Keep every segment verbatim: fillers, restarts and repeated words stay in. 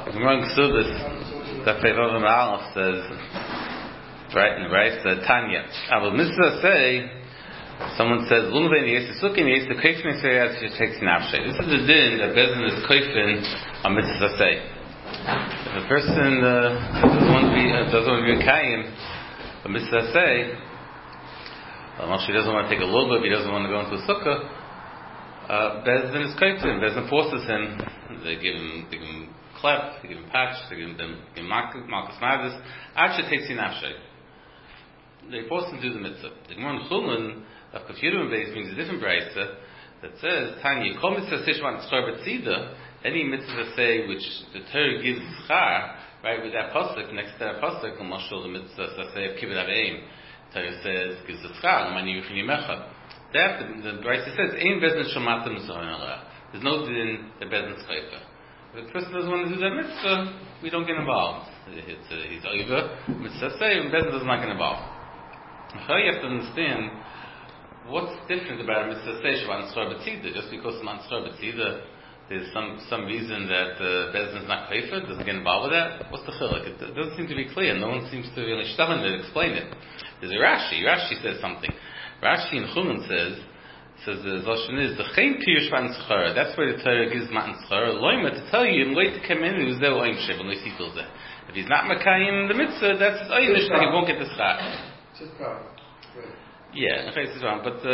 Among Subas, the Fevov Ma'alaf says, right in the right, said Tanya. I will mitzvah say, someone says, Lunvein Yesisukin Yesu Kaifin Yisrael she takes nafshe. This is the din that Bezin is Kaifin on mitzvah say. If a person uh, doesn't want to be uh, doesn't want to be a Kaim, a mitzvah say, well, she doesn't want to take a little bit, he doesn't want to go into a sukkah. Uh, Bezin is Kaifin. Bezin forces him. They give him, they give him klep, they give him patch, they give him, give him Malkus Madis. Actually takes in nafshe. They force him to do the mitzvah. The Gemara in Chulin of Kafirim base brings a different brayta that says, Tanya, kol mitzvah sishman tzchar b'tzida, any mitzvah say which the Torah gives schar, right, with that pasuk, next to that pasuk, l'mashal the mitzvah say of kibbut aveim, Torah says, gives the schar, l'mani yufin yimecha. That, the, the brayta says, ein bezin shamata mitzvah aleh. There's no din the bezin's chayfa. If a person doesn't want to do that mitzvah, we don't get involved. It's, uh, he's over, mitzvah say, and bezin does not get involved. So you have to understand what's different about a mitzvah say Shvan Tzar B'tzida. Just because it's Tzar B'tzida, there's some some reason that uh, Bezin is not kaifa, doesn't get involved with that. What's the chiluk? It, it doesn't seem to be clear. No one seems to really shtavin to explain it. There's a Rashi. Rashi says something. Rashi in Chulin says says the Zoshan is the Chaim Pir Shvan Tzar. That's where the Torah gives Matan Tzar. Loima to tell you, wait to come in who's there Oim Shev and if he's not Makayim the mitzvah, that's his Oyinish that he won't get the schar. Just problem. Yeah, okay, it's wrong, but uh,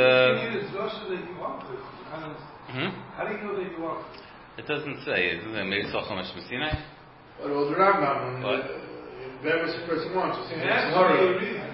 hmm? How do you know that you want? It doesn't say. It doesn't say. Maybe it's all Chumash Messinai. Well, the Rambam, whoever the person wants, it's a hurry.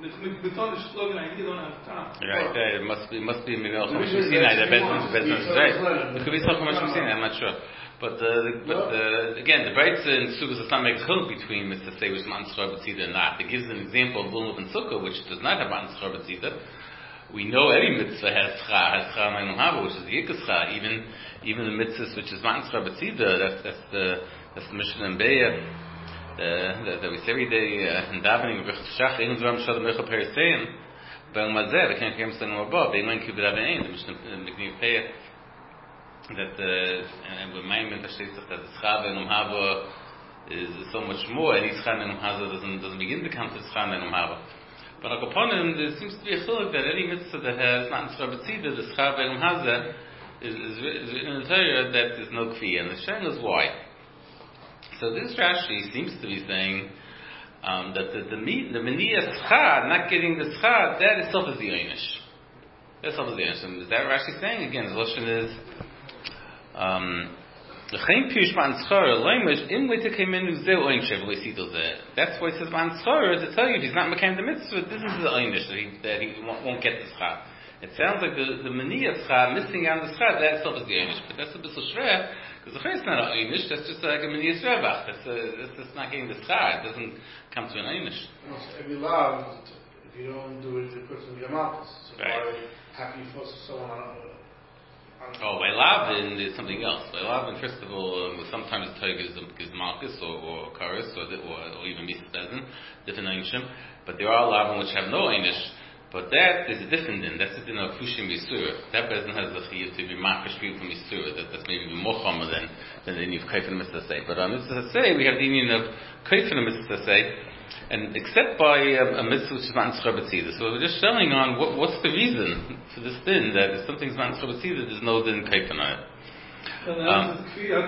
Right, there, it must be, it must be maybe all Chumash Messinai. The Bezin, Bezin is right. It could be all Chumash Messinai. I'm not sure. But, uh, the, but uh, again, the Breitze in Sukkot does not make a chiluk between Mitzvah Say, which is Matan Tzchar B'tzida and not. It gives an example of Lulav and Sukkah, which does not have Matan Tzchar B'tzida. We know every mitzvah has Schar, has Schar Meinum Haba, which is the Yikkas Schar. Even, even the mitzvahs which is Matan Tzchar B'tzida, that's, that's the, that's the Mishnah in Be'er, uh, that, that we say every day, uh, in Davening, V'chot Shach, Ein Zvam Shad Mecha Perisein, Be'el Mazeh, V'ken Kem Sen Morba, Be'en Len Kibbut Avein, the Mishnah in Mekniv Pe'er, that and with my mentor states that the schar and umhava is so much more, and each schar and umhava doesn't doesn't begin to come to schar and umhava. But upon him, there seems to be a chiluk that any mitzvah that has not tzar b'tzida, the schar and umhava is is written in the Torah that there's no kfi, and the sharing is why. So this Rashi seems to be saying um, that the the the meniyah schar, not getting the schar, that itself is the einish. That's itself is the einish. And is that Rashi saying again? His lashon is. Um, that's why it says man tzara to tell you if he's not mekayim the mitzvah, this is the einish that he, that he won't, won't get the schar. It sounds like the the meniyah schar missing out the schar, that itself is the einish, but that's a bit shver because the schar is not an einish. That's just like a meniyah shvebach. That's a, that's just not getting the schar. It doesn't come to an einish. No, so if you love, if you don't do it, the person will be a malchus. So right. Why happy for someone on? Oh, by Lavin is something else. By Lavin, first of all, um, sometimes the Torah gives, gives Malchus or, or Karis or, or, or even Misa Bezin, different Einishim. But there are Lavin which have no Einish. But that is a different din. That's a din of Fushim Yisur. That Bezin has the Chiyuv to be Machash people from Yisur. That, that's maybe more Chama than, than the Indian of Kaifin Mitzvah Say. But on Mitzvah Say, we have the Indian of Kaifin Mitzvah Say. And except by a, a mitzvah which is Matan Tzchar B'tzida. So we're just showing on what, what's the reason for this din, that if something's Matan Tzchar B'tzida, there's no din kaifin on it. Um,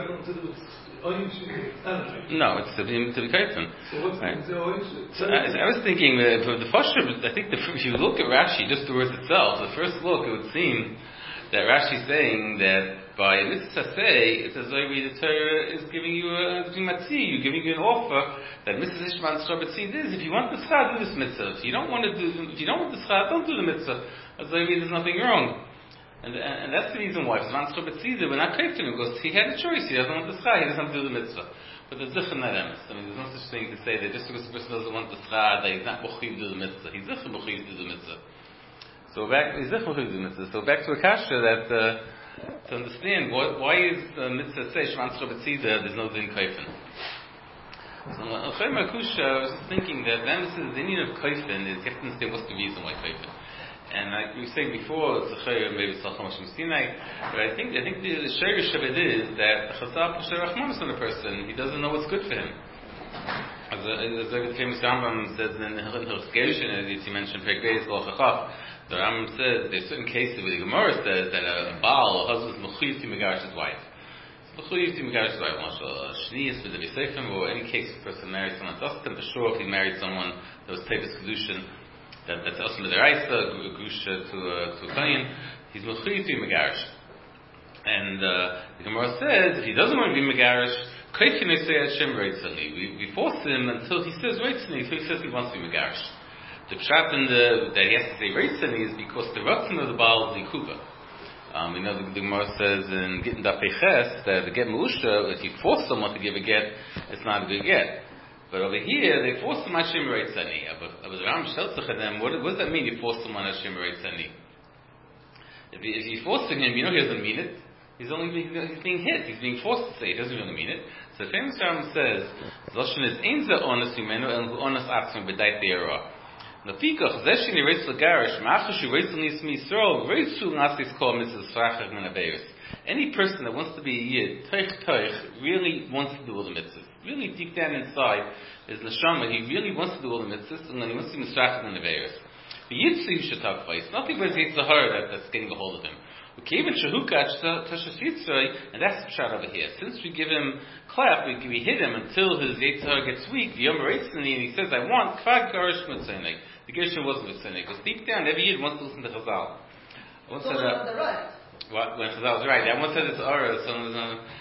no, it's to be, to be kaifin. So what's right. the So I, I was thinking, uh, for the Foshim, I think the, if you look at Rashi, just the word itself, the first look, it would seem that Rashi's saying that by a mitzvah say, it says, the Torah is giving you a matzi, you're giving you an offer that Mitzvah Ishman Tzchar B'tzid is, if you want the schar, do this mitzvah. If you don't want to do, if you don't want the schar, don't do the mitzvah. As there's nothing wrong. And, and, and that's the reason why. If Ishman Tzchar B'tzid, we're not kaifed him, because he had a choice, he doesn't want the schar, he doesn't have to do the mitzvah. But there's different emes. I mean, there's no such thing to say that just because the person doesn't want the schar, that he's not mochiv to do the mitzvah. He's zichar mochiv to do the mitzvah. So back, he's zichar mochiv to do the mitzvah. So back to Akasha, that, uh, to understand what, why is the mitzvah say Shvan Tzchar B'tzida, there's no din kaifin. So L'chayim Akusha, I was just thinking that then this is the Indian of kaifin is you have to understand what's the reason why kaifin. And like we were saying before, it's a chayr, maybe it's Salcham Hashem Sinai, but I think I think the shayrish of it is that the Chazal Pasher Rachmanis on a person, he doesn't know what's good for him. As a, as a famous Rambam says in Hilchos Gerushin, as he mentioned, Perek Beis L'Chachaf, the Rambam says there's certain cases where the Gemara says that a Baal, a husband, is mechuyev to megarish his wife. Mechuyev to megarish his wife, a shnius with the Yisefim, or any case a person married someone else, for sure if he married someone that was Tevis Kedushin, that, that's also the Raisa, Gusha to a, to a Kohen, he's mechuyev to megarish. And uh, the Gemara says, if he doesn't want to be megarish, we, we force him until he says Reitzani, until he says he wants to be megarish. The pshat in the, that he has to say Reitzani is because the Ratzon of the Baal is Yikuba. Um, we know the, the Gemara says in Gittin Daf Peches that the get Meusha, if you force someone to give a get, it's not a good get. But over here, they force him Hashem Reitzani. But the Ram Sheltzach them, what does that mean, you force someone Hashem Reitzani? If, if you're forcing him, you know he doesn't mean it. He's only being, he's being hit. He's being forced to say it. He doesn't really mean it. So the famous Rambam says, "Zoshin is einza honest imenu and honest atzma b'dait de'era." Lefikoch zeshin yireitz l'garish ma'achas yireitz l'nis mi'Yisrael reitzu nasis kol mitzvahs frachach min habeirus. Any person that wants to be a yid, toich toich, really wants to do all the mitzvahs. Really deep down inside is neshama. He really wants to do all the mitzvahs, and then he wants to be misrachach min habeirus. The yitzu should have place. Nothing but it's Yitzhahara that, that's getting a hold of him. And that's the shot over here. Since we give him clap, we, we hit him until his Yitzhar gets weak, the Yom Reitzani, and he says, I want Kvad Garish Mitzanek. The Gershon wasn't Mitzanek. Because deep down, every Yid wants to listen to Chazal. I once so said, uh, the right. What, when Chazal was right. I once said it's Ara, someone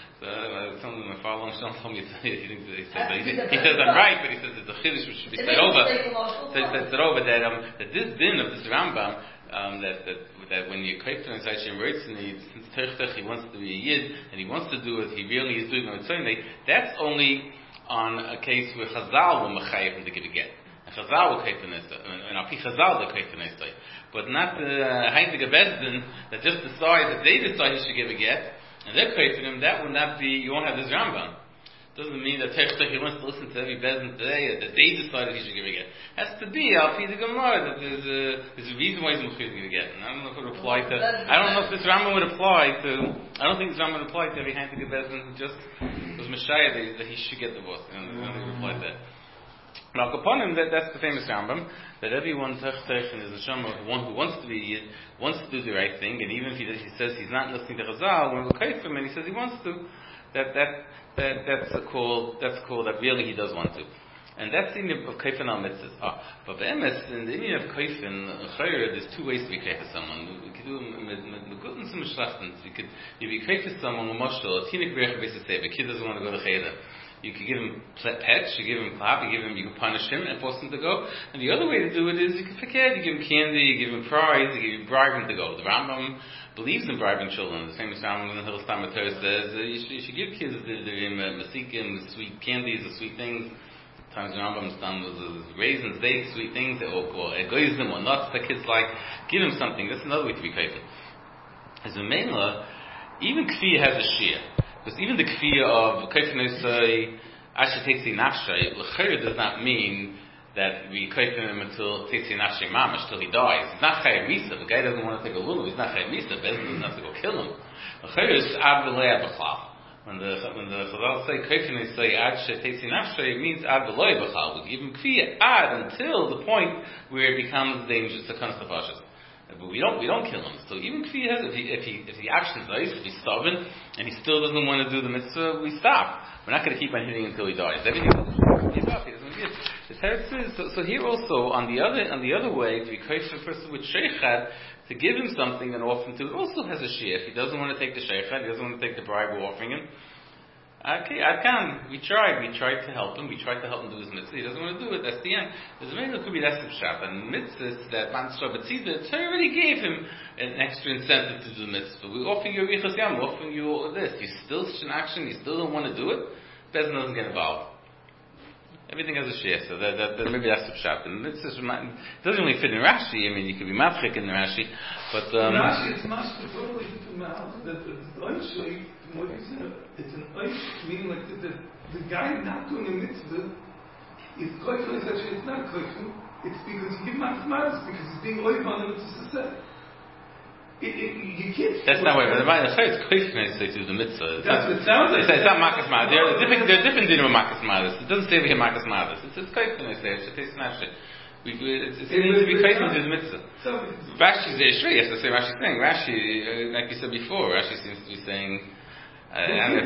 uh, some of my father told me he, thinks, he, says, he, he says I'm right, but he says it's a chiddush which should be said over. Said over that um, that this din of this Rambam um, that that that when you kreif to inside Shem Reitzani, since Terchtech he wants to be a yid and he wants to do it, he really is doing it. That's only on a case where Chazal will mechayev him to give a get. And Chazal will kreif to nesta, and Api Chazal will kreif to nesta, but not the Heintige Bezdin that just decide that they decide he should give a get. And they're creating him, that would not be, you won't have this Rambam. Doesn't mean that Terchtech he wants to listen to every bezin today, that they decided he should give a get. Has to be, I'll feed the Gemara, that there's a, there's a reason why he's going to give a get. And I don't know if it would apply to, I don't know if this Rambam would apply to, I don't think this Rambam would apply to every Heintige bezin who just was Messiah that he should get divorced. I don't, I don't think it would apply to that. Now, upon him, that, that's the famous Rambam, that everyone, Terchtech and is a Shama, one who wants to be, wants to do the right thing, and even if he, he says he's not listening to Chazal, when we kaif him and he says he wants to, that, that, that, that's a call, that's a call that really he does want to. And that's the meaning of kaifin al mitzvahs. Ah, but the emes, in the meaning of kaifin, there's two ways to be kaif for someone. We could do the good and some schlechtens. You could, you be kaif for someone, a mashal, a tinik berech b'esei, a kid doesn't want to go to cheder. You could give him pets, you give him clap, you give him, you can punish him and force him to go. And the other way to do it is you can forget, you give him candy, you give him prize, you, give, you bribe him to go. The Rambam believes in bribing children. The famous Rambam in the Hilchos Talmud Torah says uh, you, should, you should give kids the, the, the masikim, the sweet candies, the sweet things. Sometimes the Rambam's done with raisins, dates, sweet things, or, or egoism, or nuts that kids like. Give him something. That's another way to be kaifin. As a Mela, even Kfir has a shia. Because even the kfir of kaifin esay asher tetzi nafshay l'chayr does not mean that we kaifin him until tetzi nafshay mamash till he dies. He's not chayav misa. The guy doesn't want to take a lulav. He's not chayav misa. Bezin doesn't have to go kill him. L'chayr is ad v'loya b'chal. When the when the Chazal say kaifin esay ad she tetzi nafshay, it means ad v'loya b'chal. We give him kfir ad until the point where it becomes dangerous to kind of fashion. But we don't we don't kill him. So even if he has if he if he if he actually dies, if he's stubborn and he still doesn't want to do the mitzvah, we stop. We're not going to keep on hitting until he dies. Everything he stops. He doesn't get. The teretz is so, so here also on the other on the other way to be kaif a person with sheikhad to give him something and offer him to it also has a shia. If he doesn't want to take the sheikhad, he doesn't want to take the bribe we're offering him. Okay, I can. We tried. We tried to help him. We tried to help him do his mitzvah. He doesn't want to do it. That's the end. There's a man who could be that's the pshat. And mitzvahs that man Shabbatzida, Torah already gave him an extra incentive to do the mitzvah. We offer you a Yichas Yam. We offer you all of this. You still in action. You still don't want to do it. Bezin doesn't get involved. Everything has a share. So that, that, that maybe that's the pshat. And mitzvahs it doesn't really fit in Rashi. I mean, you could be mafchik in Rashi, but um, Rashi is master totally to mouth that the it's an oish, meaning like the, the, the guy not doing a mitzvah is koifin, it's not koifin, it's because you give makas malas because he's being oif on the mitzvah. It, it, you can't. That's not what. The Chayes Koifnes say to the mitzvah. That's what it sounds like. It's, it's not makas malas. There are different. There are different din of makas malas. It doesn't say over here makas malas. It's it's Koifnes there. It's it's not shit. We it's, it's it needs to be Koifnes to the mitzvah. Rashi's there. Sure, you have to say Rashi's thing. Rashi, uh, like you said before, Rashi seems to be saying. Uh,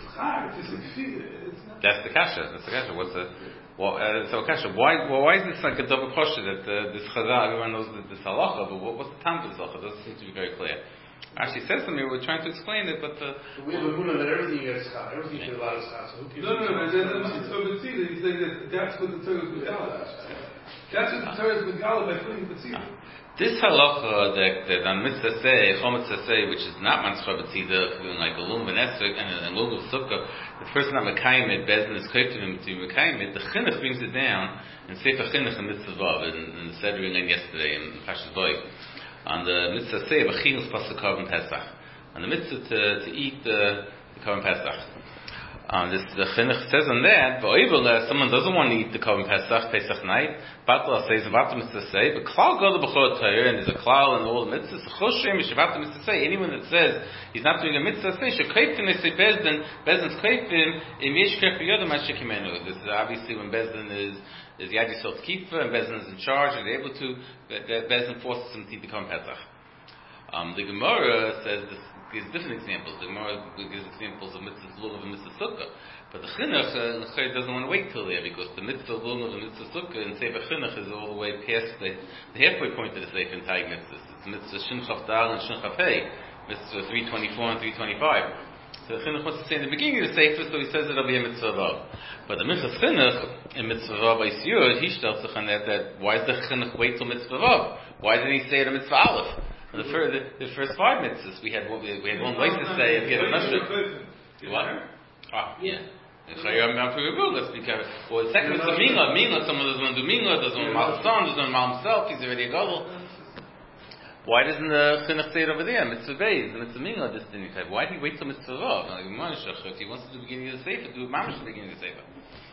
that's the kasha. That's the kasha. What's the well, uh, so kasha? Why? Well, why is this like a double kasha that uh, this chazal? Everyone knows that this halacha, but what, what's the time of this halacha? It doesn't seem to be very clear. Actually, says to me, we're trying to explain it, but uh, we have a huna that everything gets chad. Everything gets a lot of chad. So who no, no, no. It's overseas. He's saying that that's what the Torah is with Gala. That's what the Torah is with Gala by putting the tzida. This halacha that that on mitzvah say, chom mitzvah say, which is not mantzcha b'tzida, like a lum v'nesrek and a lum v'sukkah, the person not mekayim it, bezin is koyfim to mekayim it. The chinuch brings it down in Sefer Chinuch and Mitzvah Vav, in, in the Seder we learned yesterday in Pashas Boy. On the mitzvah say, v'chinus pasuk korban Pesach. On the mitzvah to, to eat the, the korban Pesach. Um, this the chinuch says on that, but someone doesn't want to eat the korban Pesach, Pesach night. Batla says, "Vatam mitzvah say," but klal go to b'chol Torah, and there's a klal in all the mitzvahs. Choshem Vatam mitzvah say. Anyone that says he's not doing a mitzvah say, shekayfin they say bezdin, bezdin's kayfin im yesh kayf yodam hashekimenu. This is obviously when bezdin is is yad yisot kifa, and bezdin is in charge, and they're able to. Bezdin forces him to eat the korban Pesach. Um, the Gemara says this. Gives different examples. The Gemara gives examples of mitzvah lulav and mitzvah sukkah. But the chinuch uh, doesn't want to wait till there because the mitzvah lulav and mitzvah sukkah and sefer chinuch is all the way past the, the halfway point of the sefer and tag mitzvahs. It's mitzvah shin chaf dal and shin chaf hey, mitzvah three twenty-four and three twenty-five. So the chinuch wants to say in the beginning of the sefer, so he says it'll be a mitzvah vav. But the mitzvah chinuch in mitzvah vav by siyur he tells on that that why does the chinuch wait till mitzvah vav? Why didn't he say it a mitzvah aleph? The first, the, the first five mitzvahs, we had one, we had one way to say if you had a mushroom. What? Ah, yeah. Let's be careful. Well, the second mitzvah, Mingla. Mingla, someone doesn't want to do Mingla, doesn't want to mal son, doesn't want to mal himself, he's already a gadol. Why doesn't the chinuch say it over there? Mitzvah Beis, the mitzvah Mingla, this thing. Why did he wait till mitzvah Vav? If he wants to do the beginning of the Sefer, do it mamish at the beginning of the Sefer.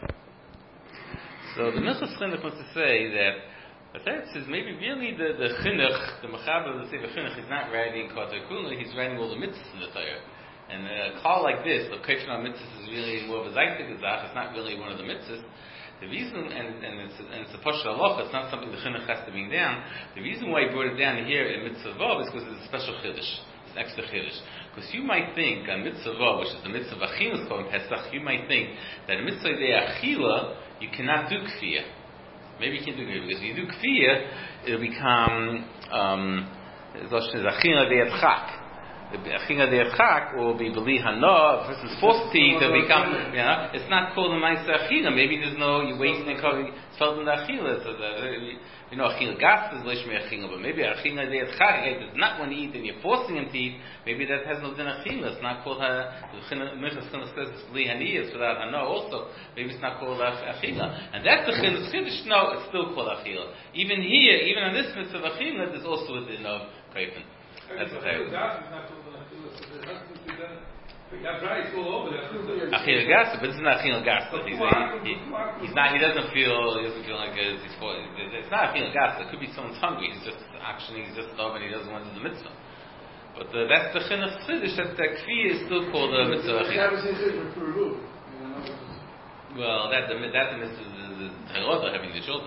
So the Minchas Chinuch wants to say that but that says maybe really the, the chinuch, the mechaber of the Sefer Chinuch is not writing Kotar Kuna, he's writing all the mitzvahs in the Torah. And a call like this, the Kofin on mitzvahs is really more of a Zaytik Gezach, it's not really one of the mitzvahs. The reason, and, and it's and it's a Poshta Aloch, it's not something the chinuch has to bring down. The reason why he brought it down here in Mitzvah Vav is because it's a special chiddush. It's an extra chiddush. Because you might think on Mitzvah Vav, which is the Mitzvah Achinus called Pesach, you might think that in Mitzvah de Achila, you cannot do Kfiyah. Maybe you can do it because if you do kfiyah, it'll become um achina de'atchak. Achina de'atchak will be beli hana. A person's forced to eat, it'll become. You know, it's not called a nice achina. Maybe there's no you wasting the coffee. It's felt in the achila. So the, you know, achila gas is lishmei achila, but maybe achina de'atchak does not want to eat, and you're forcing him to eat. Maybe that has no din achila. It's not called ha. The Minchas Chinuch says it's beli haniyas without hana also. Maybe it's not called achila, and that's the Chinuch Chiddush. No, it's still called achila. Even here, even on this mitzvah of achila, there's also a din of kofin. That's the thing. Achila gas, but it's not achila gas. He's, he, he's not. He doesn't feel. He doesn't feel like it's, he's. It's not achila gas. It could be someone's hungry. He's just actually. He's just starving. He doesn't want to do the mitzvah. But uh, that's the chinuch chiddush. That that kfi is still called a mitzvah. Well, that the that the mitzvah is the having the children.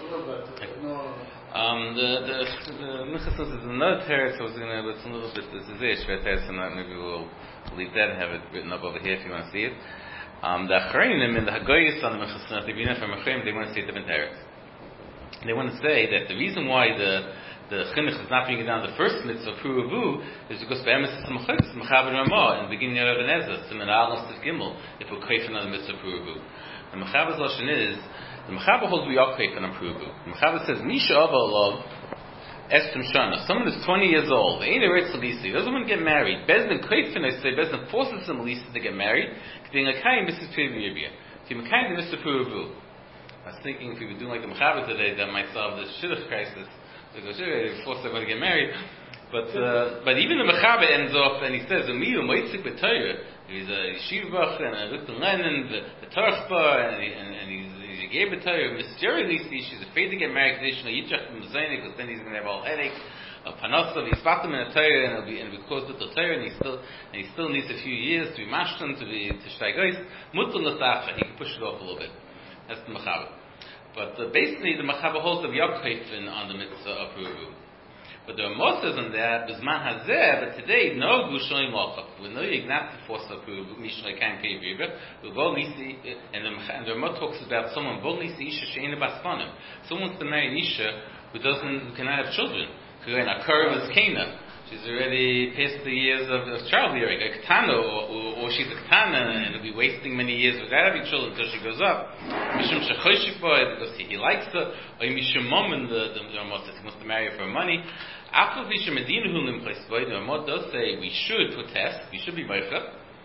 Um, the the the Minchas is another teretz. I was going to, it's a little bit. This is a shvet teretz, and maybe we'll leave that and have it written up over here if you want to see it. Um, the Achreinim and the Hagoyis on the Minchas Chinuch, the Bina from Achreinim, they want to say different teretz. They want to say that the reason why the the chinuch is not bringing down the first mitzvah Puruvu is because by emes it's a mechaber ramah in the beginning of Even Ezra, Siman Aleph Tiv Gimel, if we're kofin on the mitzvah Puruvu. The mechaber's lashon is the mechaber holds we are kofin on Puruvu. The mechaber says Misha Ava Alav Estim Shana. Someone is twenty years old. Ain't a Ritz Lisi. He doesn't want to get married. Bezdin kofin, I say Bezdin forces him Lisi to get married. Being a kain Missus Puruvia. To be kind to Mister Puruvu. I was thinking if we were doing like the mechaber today, that might solve this shidduch crisis. Because they force everyone to get married, but uh, but even the mechaber ends off and he says Amiyu Moitzik B'Torah. He's a yeshiva and a Ritten Lenin, the Torah and, and, and he's, he's Begay B'Torah, Mister Lisi, she's afraid to get married because then he's going to have all headache. Of Panasov, he's spat him in a Torah and it'll be and we close to the Torah and he still and he still needs a few years to be mashtan, to be to shtaygois. Mutul l'sacha, he can push it off a little bit. That's the Machaba. But uh, basically the Machaba holds of Yaakov on the mitzvah of Ruvu. But there are more says on that, Bizman Hazeh, but today no Gushoim Malchab. We know you're not the force of Ruvu, Mishnah can't pay River. We go Nisi and the and the Ramah talks about someone Bol Nisi Isha Sheina Baspanim. Someone wants to marry an Isha who doesn't who cannot have children. A curve is Cana. She's already past the years of, of childbearing. A Katana, or, or, or she's a Katana, and will be wasting many years without having children until she grows up. Mishum Shechoshik boy, because he, he likes her. Or Mishum Mom, and the the Ramot says he wants to marry her for money. After Mishum Medina Hulim place boy, the Ramot does say we should protest, we should be Meicha.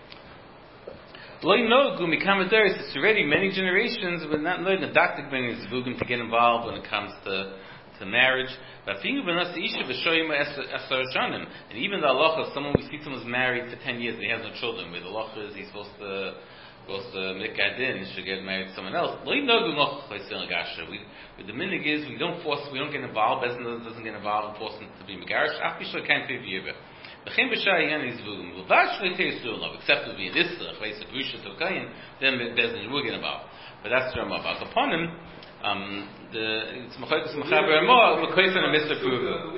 Loi no Gumi Kamaderis, it's already many generations, but not knowing the doctor is Vugim to get involved when it comes to to marriage. And even the halacha of someone we see someone's married for ten years and he has no children, where the halacha is he's supposed to supposed to make adin, he should get married to someone else. We, with the minig is we don't force, we don't get involved. Bezin doesn't get involved in forcing to be megarish. Can't be v'yiver. Except to be in this place of Rusha to Kayin, then Bezin will get involved. But that's the Ramah. Upon him. Um, the it's Machakas Machaber more Makoyfen and Mister Pruva.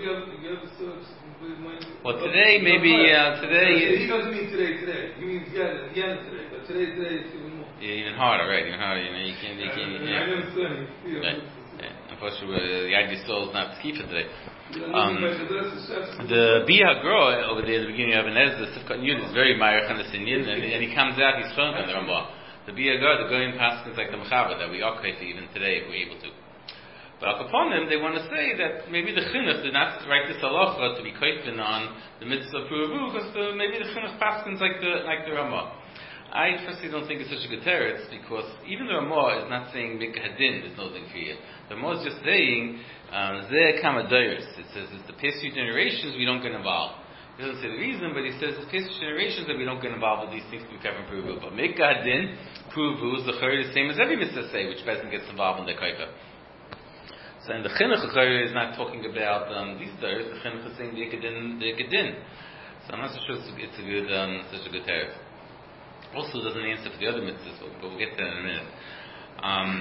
Well, today maybe uh, today. He doesn't mean today. Today he means yeah, yeah today. But today, today it's even more. Yeah, even harder, right? Even harder. You know, you can, you can. Yeah. I understand. Right. Yeah. Unfortunately, the idea still is not skifa today. Um, the Biha Groh over there at the beginning of an Ezra Sifkat Yud is very Ma'arich on the Sinyan, and, and he comes out. He's strong on the Ramah. The Biyagar, the Goyim Paskins like the Mechaba, that we are to even today if we're able to. But upon them, they want to say that maybe the Chinuch did not write this halacha to be koifin on the mitzvah Puruvu, because the, maybe the Chinuch Paskins like the like the Ramah. I personally don't think it's such a good teretz, because even the Ramah is not saying Mikah Hadin, there's nothing for you. The Ramah is just saying, Zeh Kamadoyers. It says it's the past few generations we don't get involved. He doesn't say the reason, but he says it's past generations that we don't get involved with these things to be Kevin Puruvu. But Mikah Hadin, Puruvu is the Chayr the same as every mitzvah say, which person gets involved in the Kaika. So in the Chinuch Chayr is not talking about um, these days, the Chinuch is saying the Ikadin, the Ikadin. So I'm not so sure it's, it's a good, um, such a good teretz. Also doesn't answer for the other mitzvahs, but we'll get there in a minute. Um,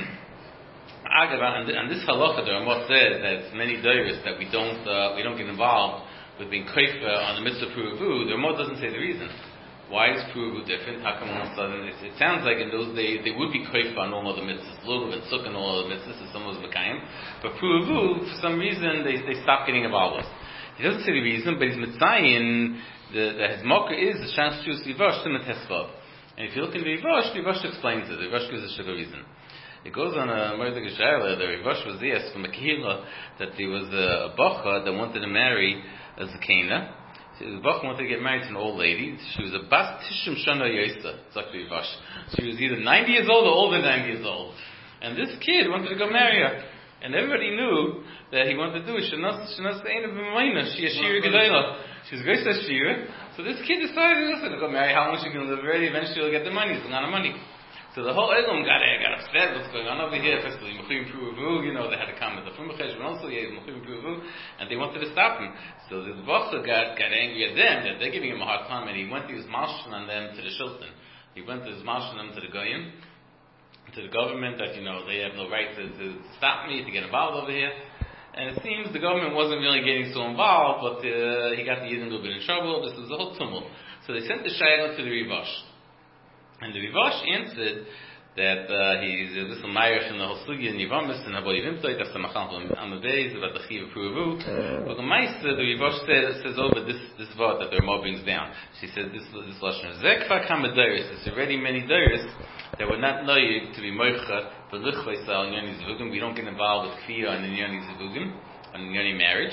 and this halacha, the Ramah says that it's many dayers that we don't, uh, we don't get involved with being koifa on the mitzvah Puruvu. The Ramah doesn't say the reason. Why is Puruvu different? How come all of a sudden it, it sounds like in those days they would be koifa on all other mitzvahs, Lulav and Sukkah and all other mitzvahs, and some was Mekayim. But Puruvu, for some reason, they they stopped getting involved with. He doesn't say the reason, but he's mitzayin. The, the his mocker is the chance to choose Rivash to Metesvav. And if you look in the Rivash, the Rivash explains it. The Rivash gives a sugar reason. It goes on a Mordechai Shayla. The Rivash was yes from a kehila that there was a, a bacha that wanted to marry a zakena. The bacha wanted to get married to an old lady. She was a bas tishim shana yosa. It's like the Rivash. She was either ninety years old or older than ninety years old. And this kid wanted to go marry her. And everybody knew that he wanted to do it. Shenas shenas ein b'mayna. She a shira gedayla. She was great to shira. So this kid decided, listen, to go marry. How long she can live already? Eventually, he'll get the money. It's a lot of money. So the whole Elam got got upset. What's going on over here? First of all, Mechuyim Puruvu. You know, they had to come with the Fumachesh, but also yeah, Mechuyim Puruvu, and they wanted to stop him. So the Bacha got got angry at them that they're giving him a hard time, and he went to his marshal on them to the Shultan. He went to his marshal on them to the Goyim, to the government, that you know they have no right to, to stop me, to get involved over here. And it seems the government wasn't really getting so involved, but uh, he got the Yidden a little bit in trouble. This was a whole tumult. So they sent the Shayla to the Rivash. And the Rivash answered that uh, he's a little Ma'arish in the whole Sugi and Yivamis and Haboi Vimtoi, that's the Machal on the days about the Chiv Puruvu. But the Meister, the Rivash says, says over this this word that the Ramah brings down. She says this this Lashon Zekfa Kamadoris. It's already many Doris that were not knowing to be Moicha, but Luchvaisal and Yoni Zivugim. We don't get involved with Kfiyah and Yoni Zivugim, and Yoni marriage.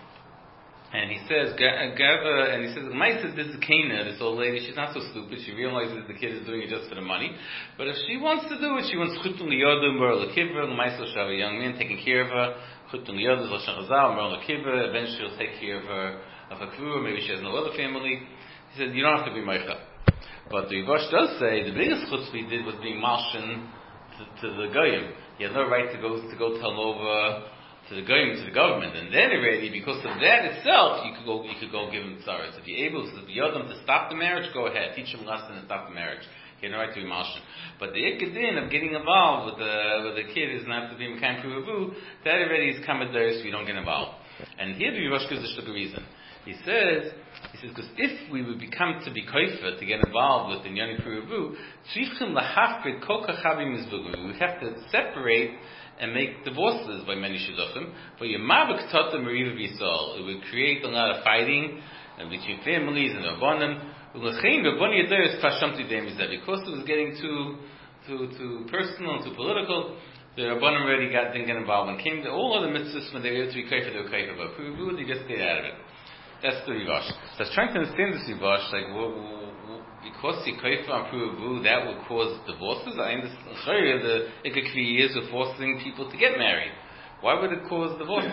And he says, Gava, and he says, Maisa, this is Cana, this old lady, she's not so stupid, she realizes the kid is doing it just for the money. But if she wants to do it, she wants Chutun Liyodim, Bar L'Kivra, Maisa will have a young man taking care of her, Chutun Liyodim, Lashon Chazal, Bar L'Kivra, eventually she'll take care of her, of her Kvura, maybe she has no other family. He says, you don't have to be Meicha. But the Rivash does say, the biggest chutzpah he did was being Malshin to, to the Goyim. he had no right to go to go tell him over to the government, to the government, and then already because of that itself, you could go you could go give him tzaras. If you're able to be them to stop the marriage, go ahead, teach him a lesson and stop the marriage. He had no right to be malshin. But the ikadin of getting involved with the with the kid is not to be mekayim pruvu. That already is kamados. We don't get involved. And here the Rosh gives a reason. He says, he says, because if we would become to be koifa, to get involved with the Inyani Pruvu, tzrichim lahafrid kol kachavim mizbugu. We have to separate and make divorces by many shidduchim. For yemabek totem meriva v'yisol, it would create a lot of fighting uh, between families and rabbanim. Because it was getting too, too, too personal, too political, the rabbanim already got didn't get involved. When it came to all other mitzvahs, when they were to be koifa, they were koifa. But Pruvu, they just stayed out of it. That's the Rivash. So I was trying to understand this Rivash, like, well, well, because you koifa on Pruvu, that would cause divorces. I understand the Ikakvi years of forcing people to get married. Why would it cause divorces?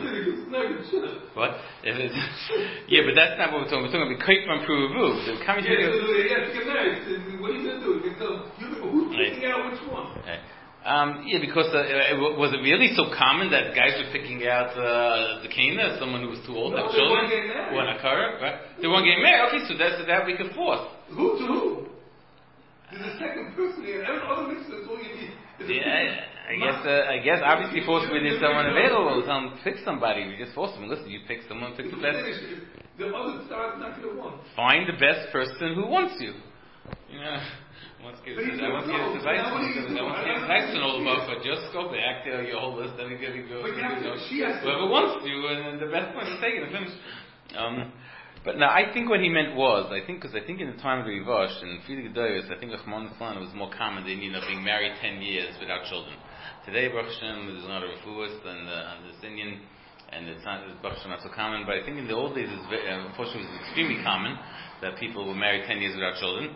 What? If it's, yeah, but that's not what we're talking about. We're talking about koifa on Pruvu. So coming yeah, to so they have to get married. So what are you going to do? You can tell you, who's picking out which one? Right. Um, yeah, because uh, it, was it really so common that guys were picking out uh, the kina, someone who was too old, no, like children, who were nakara, right? They weren't getting married. Okay, so that's so that we could force. Who to who? There's a second person here. Every other mitzvah is all you need. Yeah, I, I guess. Uh, I guess obviously force we need someone available. Tell them pick somebody. We just force them. Listen, you pick someone. Pick the best. The other side's not going to want. Find the best person who wants you. You know. Once gives it, I want to give advice. I want to give advice to all about, but just go back to your whole list. Then you get to go. Whoever wants you, and the best one to take it and finish. Um, but now I think what he meant was, I think, because I think in the time of the Rivash and Friedrich Doyos, I think Rahman Islam was more common than, you know, being married ten years without children. Today, Baruch Hashem, there's not a refuahist and uh, the Indian, and it's not, Baruch Hashem, not so common. But I think in the old days, it's very, uh, unfortunately, it was extremely common that people were married ten years without children.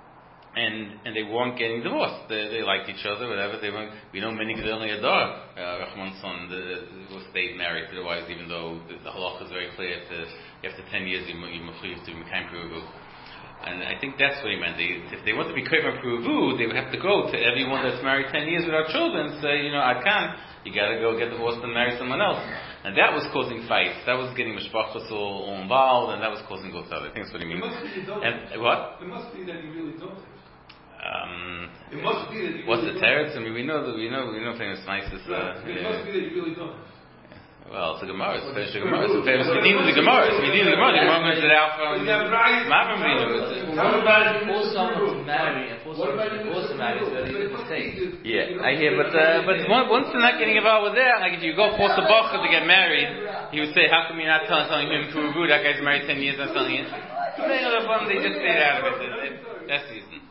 And and they weren't getting divorced. They, they liked each other, whatever. They weren't. We know many Gedolei Adar, Rahman's son, who stayed married to the wives, even though the, the halacha is very clear. After, after ten years, you you must to Mekayim Pruvu. And I think that's what he meant. They, if they want to be Koivan Pruvu, they would have to go to everyone that's married ten years without children and say, you know, I can't. You got to go get divorced and marry someone else. And that was causing fights. That was getting mishpachos all, all involved, and that was causing both other. I think that's what he means. And what? It must be that you really don't. Um, it must be that you what's really the teretz? I mean, we know that we know we know famous nicest. Uh, it yeah. must be that you really don't. Well, it's a Gemara. It's a famous Gemara. It's a famous. We need the Gemara. We need the Gemara. The Gemara brings it out from Mabam Vino. What about force someone to marry and force someone to divorce a marriage where they could stay? Yeah, I hear, but uh, but once they're not getting involved with that, like if you go force a bacha to get married, he would say, how come you're not telling, telling him to Rubu? That guy's married ten years, not telling him. They know the fun. They just stayed out of it. That's the reason.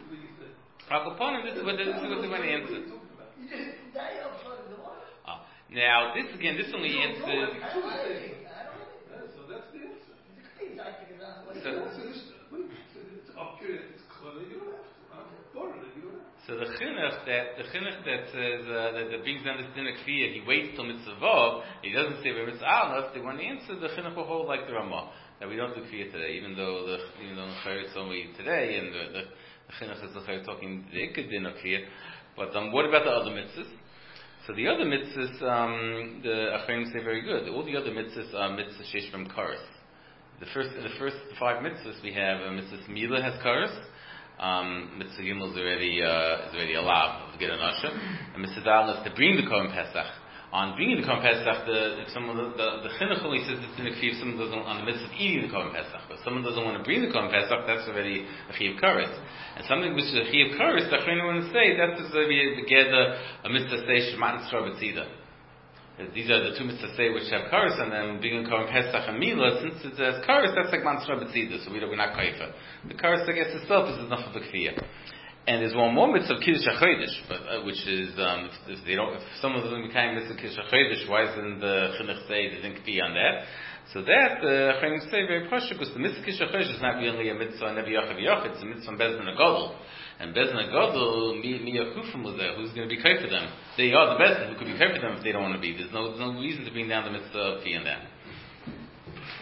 This is what the, this is what the one answered. Oh. Now, this again, this only answers. So that's the answer. So the chinuch that the chinuch that says uh, that, that brings down this din of kfiyah, he waits till mitzvah. He doesn't say by mitzvah aleph. They want to answer the chinuch will hold like the Ramah that we don't do kfiyah today, even though the even though it's only today and the, the The chinuch is the talking the ikadin of here, but um, what about the other mitzvahs? So the other mitzvahs, um, the Achayim say very good. All the other mitzvahs are mitzvahs shesh from kares. The first, the first five mitzvahs we have uh, mitzvahs Mila has kares. Um, mitzvah Gimel is already uh, is already allowed to get an usher, and mitzvah Dal is to bring the Korban Pesach. On bringing the Korban Pesach, the, if someone, the, the, the chinuch only says it's in the kfir if someone doesn't, on the mitzvah of eating the Korban Pesach. But if someone doesn't want to bring the Korban Pesach, that's already a chiv kares. And something which is a chiv kares, the chinuch want to say, that's already together a mitzvah say shmat tzra b'tzida. These are the two mitzvahs say which have kares, and then bringing Korban Pesach and Mila, since it says kares, that's like tzra b'tzida, so we don't, we're not kaifa. The kares, I guess, itself is enough of a kfir. And there's one more mitzvah of Kiddush HaChodesh, but uh, which is um, if, if they don't, if someone doesn't become mitzvah Kiddush HaChodesh, why doesn't the chinuch say they didn't be on that? So that the uh, chinuch say very partial because the mitzvah Kiddush HaChodesh is not really a mitzvah Nevi Yochav Yoch, it's a mitzvah Bezdin HaGadol, and Bezdin HaGadol mi Yachufim was there. Who's going to be kai for them? They are the Bezdin who could be kai for them if they don't want to be. There's no there's no reason to bring down the mitzvah of Fi and that.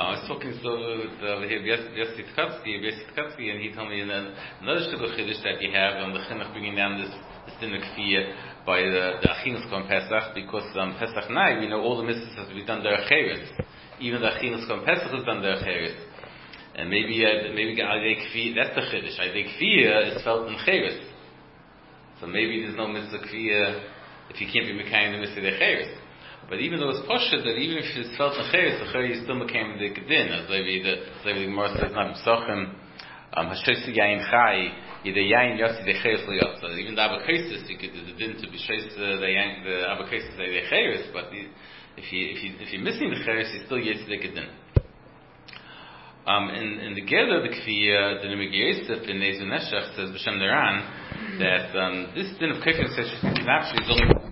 I was talking so with uh, Yossi Tkatsky, Yossi Tkatsky, and he told me another shtickle chiddush that you have on the chinuch bringing down this this din of kfiyah by the the achilas on Pesach, because on um, Pesach night we know all the mitzvahs have to be done der cheres. Even the achilas on Pesach is done der cheres, and maybe uh, maybe alei kfiyah, that's the chiddush. Alei kfiyah is felt in cheres, so maybe there's no mitzvah kfiyah if you can't be mekayim the mitzvah der cheres. But even though it's poshut that even if it's felt in cheres, the cheres still became the gedin. As maybe the maybe the Gemara says not b'sochem hashtosi yain chai either yain yossi the cheres liyotza. Even the abakesis you could the din to be shos the yain the abakesis the cheres, but the, if you if you if you're missing the cheres, you still yossi the gedin. Um, in in the Geder the Kfiyah the Nemig Yosef in Nezu Neshach says b'shem Neran that um, this din of kefir says naturally is only.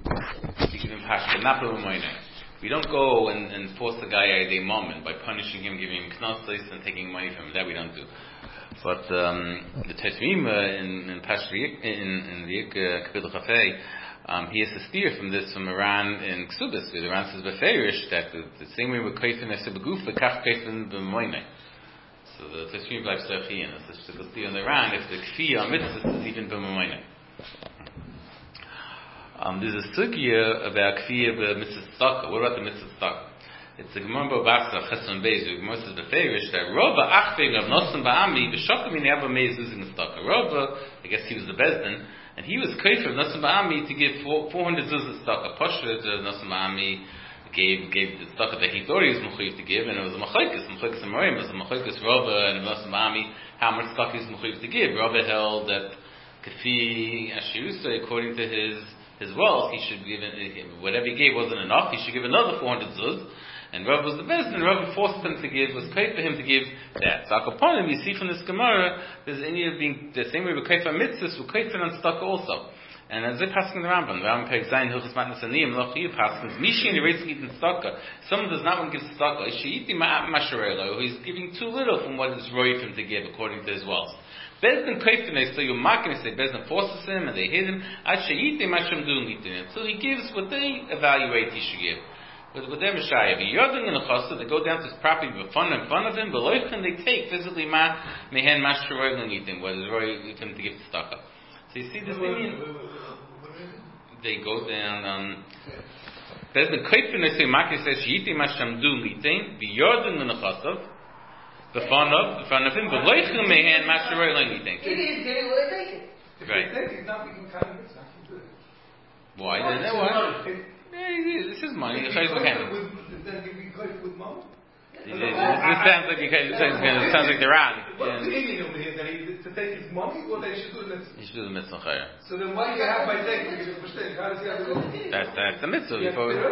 We don't go and, and force the guy at a moment by punishing him, giving him knossos and taking money from him. That we don't do. But um, the Tesmim uh, in in Pashri in in the Kapitel Chafei, um, he has to steer from this from Iran in Ksubis, where the Iran says beferish that the, the same way with kaifen es beguf the kach kaifen b'moine. So the Tesmim bleibt serchian. It's to steer on the Iran if the kfiyah on mitzvahs is even b'moine. Um, there's a sugya about kfiyah b'mitzvah tzedakah. What about the mitzvah tzedakah? It's a Gemara Bobasa Chesron Beis. The Gemara says beferish that Rava achvei of Nosson Ba'ami b'shokim in Abba Meis losing the tzedakah. Rava, I guess he was the bezdin, and he was kaifer of Nosson Ba'ami to give four hundred zuz of tzedakah. Poshret uh, Nosson Ba'ami gave gave the tzedakah that he thought he was mechuyev to give, and it was a machlokes. Machlokes Amorim was a machlokes Rava and Nosson Ba'ami how much tzedakah he was mechuyev to give. Rava held that kafi ashirusa according to his his wealth, he should give whatever he gave wasn't enough. He should give another four hundred zuz. And Rav was the best, and Rav forced him to give, was paid for him to give that. So upon him, you see from this Gemara, there's any of being the same way with kaifa mitzvahs, with kaifa on stock also. And as they pass in the Rambam, the Rambam peg zayin hilchos matnas aniyim loch you passes mishi and the eat in stocker. Someone does not want to give stocker. Sheiti ma'at masharelo. He's giving too little from what is roy for him to give according to his wealth. Bezdin kaifin, they still you mock him, they say Bezdin forces him and they hit him. Ad sheiti masham doing it until he gives what they evaluate he should give. But with them Messiah, Yodin and the Chassid, they go down to his property with fun and fun of him, but loichin they take physically ma mehen mashroy and eat him, what is roy for him to give the stock up. So you see this thing. They go down. Um, Bezdin kaifin, they say Maki says sheiti masham doing eating. The Yodin and the Chassid. The fun of, the fun of him, but loichin mehen mashroy and eating. It is, they will take it. If right. They take it, not become kind of mitzvah. Why? Why? They why? Yeah, this is money. Then give me credit with money. This sounds like it sounds like they're on. What's the Indian over here? That he to take his money, or they should do the mitzvah? He should do the mitzvah chayah. So then, why do you have by taking it? How does he have to do it? That's that's the mitzvah.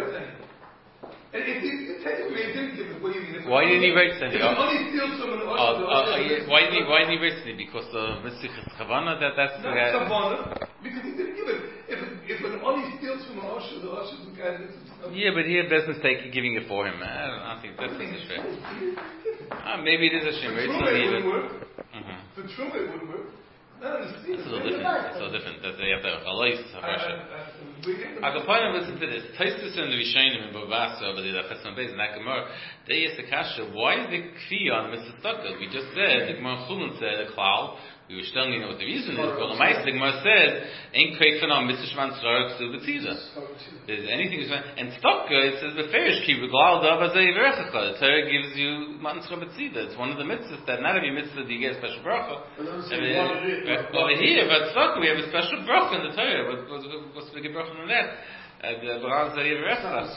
And if he technically didn't give it, what do you mean? Why didn't he write something? Only steals from an Why didn't he? Why didn't he write something? Because the mitzvah chavana that that's the guy. Because he didn't give it. If if an only steals from an usher, the usher is the guy that. Yeah, but here business take giving it for him. I don't, I don't think that thing is fair. Ah, maybe it is a shimmer. It's not even. For true, it wouldn't work. It's a little different. It's a little different. That they have to have a chalais of Russia. I can point and listen to this. Taistus and the Rishonim in Bavasa over the Chesron Beis and that Gemara. They asked the kasha, why is the kfiyah on the mitzvah? We just said the Gemara Chulin said a klal. We were telling you what the reason is. But the Gemara said, "Ain't kreifen on mitzvah shman tzarach to b'tziza." There's anything, and stokka it says beferish ki v'glal dav azay v'rechacha. The Torah gives you matan tzarach b'tziza. It's one of the mitzvahs that not every mitzvah do you get a special bracha. Over here, but stokka we have a special bracha in the Torah. What's what's the bracha on that? The v'glal azay v'rechacha.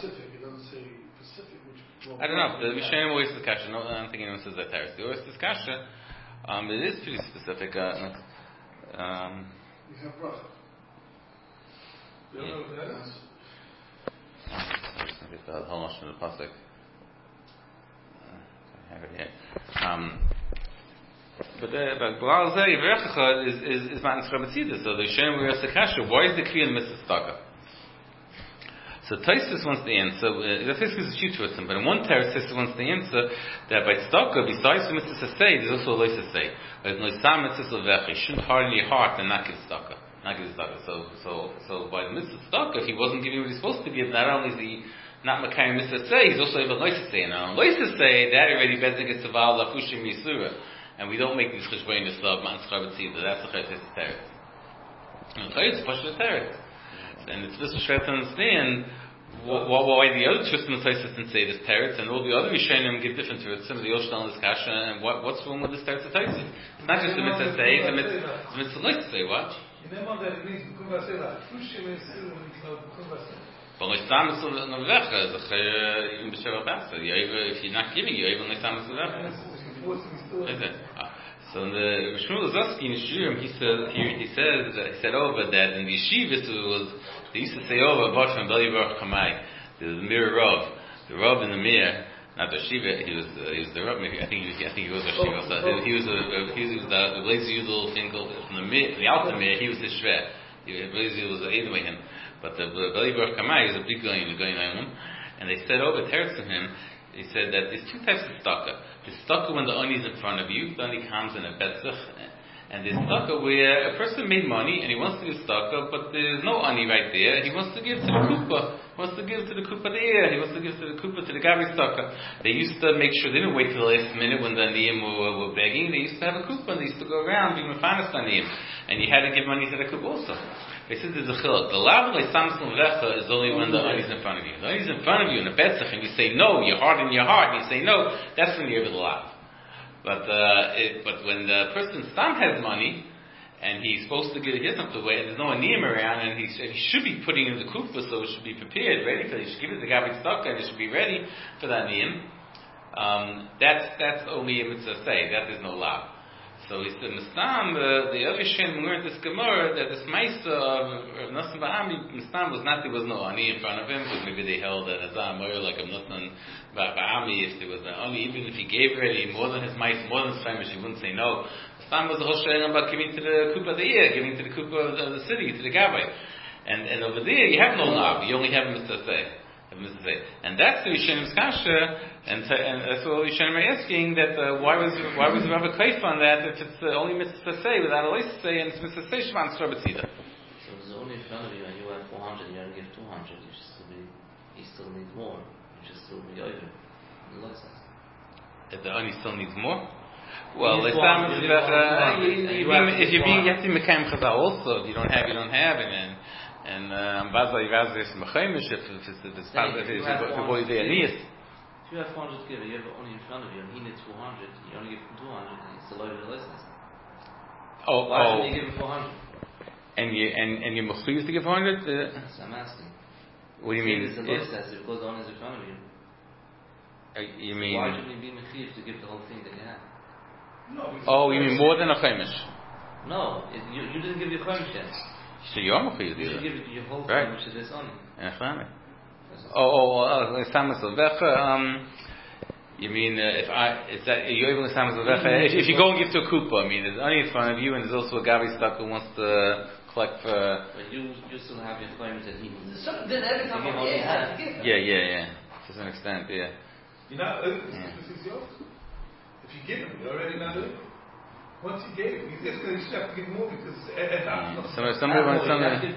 I don't know. The Rishonim always discuss. No, I don't think anyone says that Torah. They always discuss. Um, it is pretty specific. Uh, um, you have bracha. You don't know what that is? I'm just going to get the whole notion of the pasuk. I have it here. Um, but B'lal Zeh Yivrechacha is is is Matan Tzarach B'tziza. So the Shem we ask the kasha, why is the kli in mitzvah tzedakah? So Taisus wants the answer. The Taisus is a few to but in one teretz Taisus wants the answer that by tzedakah, besides the mitzvah say, there's also a lois say. There's no sam mitzvah levecha. You shouldn't harden your heart and not give tzedakah. Not give tzedakah. So, so, so by the mitzvah tzedakah, if he wasn't giving what he's supposed to give, not only is he not Makayim Mitzvah say, he's also able to say. Now, Loisa say, that already Bezdin gets involved, Lafushim Yisura. And we don't make these Cheshbonis of Man Schabat Tzida. That's the Chayt Teretz. And the Chayt is Pashut Teretz. And it's this Shret to understand why the other Tristan Taisis say this Teretz, and all the other Rishonim give different Teretz. Some of the Yoshtal and this Kasha, and what, what's wrong with this Teretz of Taisis? It's not just the Mitzvah say, it's a Mitzvah Loisa say, what? You know that it means B'kum Vasela. Fushim Yisura when it's not B'kum Vasela. But Loisam is on the Vecha, even B'Shev Abasa. If you're not giving you, even Loisam is on the Vecha. So in the Shmuel Zosky in Shurim, he said, he, he says, he said over that in the Yeshivas it was, they used to say over, Bosh from Beli Baruch Kamai, the Mir Rav, the Rav in the Mir, not the Shiva, he was, uh, he was the Rav, maybe, I think he was, I think he was a Shiva, so oh, he was a, he was the, the lazy little finkel from the Mir, the Alta Mir, he was his Shver, he was the Edom with him, but the Beli Baruch Kamai was a big guy in the guy in and they said over Teretz to him, he said that there's two types of tzedakah. There's tzedakah when the ani is in front of you, the ani comes in a betzach, and there's tzedakah where a person made money and he wants to give tzedakah, but there's no ani right there. He wants to give to the kupa, he wants to give to the kupa there, he wants to give to the kupa to the gabi tzedakah. They used to make sure they didn't wait till the last minute when the aniyim were, were begging. They used to have a kupa and they used to go around being mefanas aniyim, and you had to give money to the kupa also. They said there's a chiluk. The lav like Samson Vecha is only when the ani is in front of you. The ani is in front of you in a betzach and you say no, your heart in your heart, and you say no, that's when you're able to lav. But uh, it, but when the person Stam has money and he's supposed to give it his up the way and there's no aniyim around and he, he should be putting in the kufa, so it should be prepared, ready for it. He should give it the gabi tzedakah and it should be ready for the aniyim. Um, that's that's only a mitzvah say. That is no lav. So he said, Mistam, uh, the other Shem learned this Gemara that this Maisa of Nassim Ba'ami, Mistam was not, there was no Ani in front of him, but maybe they held an Azam or like a Nassim Ba'ami, if there was an Ani, even if he gave already more than his Maisa, more than his Famish, he wouldn't say no. Mistam was the whole Shayam about giving to the Kupa of the year, giving to the Kupa of the, of the city, to the Gabbai. And, and over there, you have no Lav, you only have Mister Say. And that's the Rishonim Kasha, and, and that's what Rishonim are asking, that uh, why was why was Rabbi Kaif on that if it's uh, only mitzvah say without a least say and it's mitzvah say Shvan Srabat Tzida. So it's only in front of you and you have four hundred and you only give two hundred, you should still be, he still needs more, you should still be over. If the Ani still needs more? Well, it's time if you're being, you have to be Mekayim Chazal also. If you don't have, you don't have, and then and um Bazai Vazis Mechamish if it's if it's part of it if you boy there is. If you have four hundred giver, you have only in front of you and he needs four hundred, you only give him two hundred and he's still over the license. Oh, why oh. should you give him four hundred? And you and, and you're mechuyev to give four hundred? Uh, That's what I'm asking. What do you mean? It's the license because the one is in front of you. Uh, you so mean why should you be mechuyev to give the whole thing that you have? No. Oh, you mean more than a chemish? No, it, you, you didn't give your chemish yet. So you are mechuyev. You should give it your whole right. chemish to this only. Yeah, oh, oh, oh, um, you mean uh, if I is that you're able to if, if you go and give to a kupa, I mean there's only in front of you and there's also a gabi stuck who wants to collect for. But you you still have your claims that he needs. So then every time you have to give. Yeah, yeah, yeah. To some extent, yeah. You're not owed yeah. If you give him, you're already not owed. Once you gave him, he's going to have to give more because at yeah. Somebody, somebody wants somebody.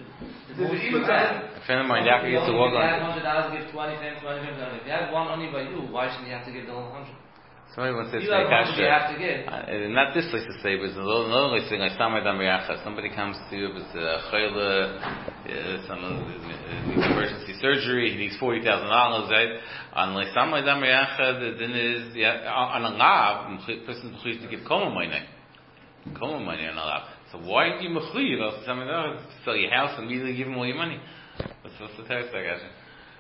A friend of mine, Yaakov used to walk on. If you have hundred dollars, give twenty, ten, twenty, if you have one only by you, why shouldn't you have to give the whole hundred? Somebody wants to say, you have hundred, you have to give. Uh, not this place to say, but it's another place saying, like somebody comes to you with a chayla, someone needs emergency surgery, he needs forty thousand dollars, right? On like somebody dam reacha, then is on a lab, person is to give koma money, koma money on a lab. So why aren't you mechuyev? Somebody else sell your house and immediately give him all your money. What's what's the text I got you?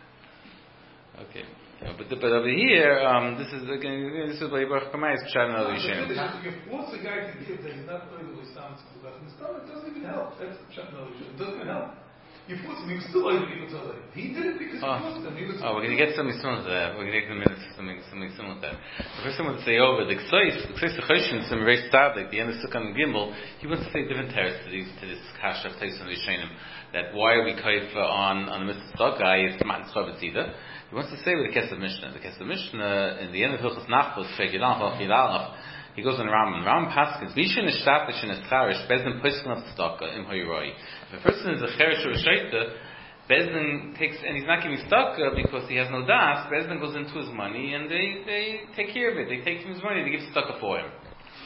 Okay. Yeah, but, but over here, um, this is again, this is why Baruch Kamai is trying another Yishem. You force a guy to give that he's not going to Islam to the it doesn't even help. That's another Yishem. It doesn't even help. You force him, he was still able to give it to other. He did it because oh. he forced him. He was oh, we're going to get something similar to that. We're going to get in a minute something, something similar to that. The first time I would say over, the Ksais, the Ksais Choshin, some very static, the end of Sukkah and Gimel, he wants to say different terrors to, these, to this Kasha of Taisun Rishonim, that why are we kaifa on, on the Mitzvah guy, it's Matan Schabat Tzida. He wants to say with the Kesef Mishnah. The Kesef Mishnah, in the end of Hilchos Nachos, he goes on Rambam. Rambam Paskins, Mishin is Shtatish and is Charish, Bezin Poiskin of Tzedakah, Im Hoyroi. If a person is a Cherish or a Shaita, Bezdin takes, and he's not giving tzedakah because he has no das. Bezdin goes into his money and they, they take care of it. They take from his money, they give tzedakah for him.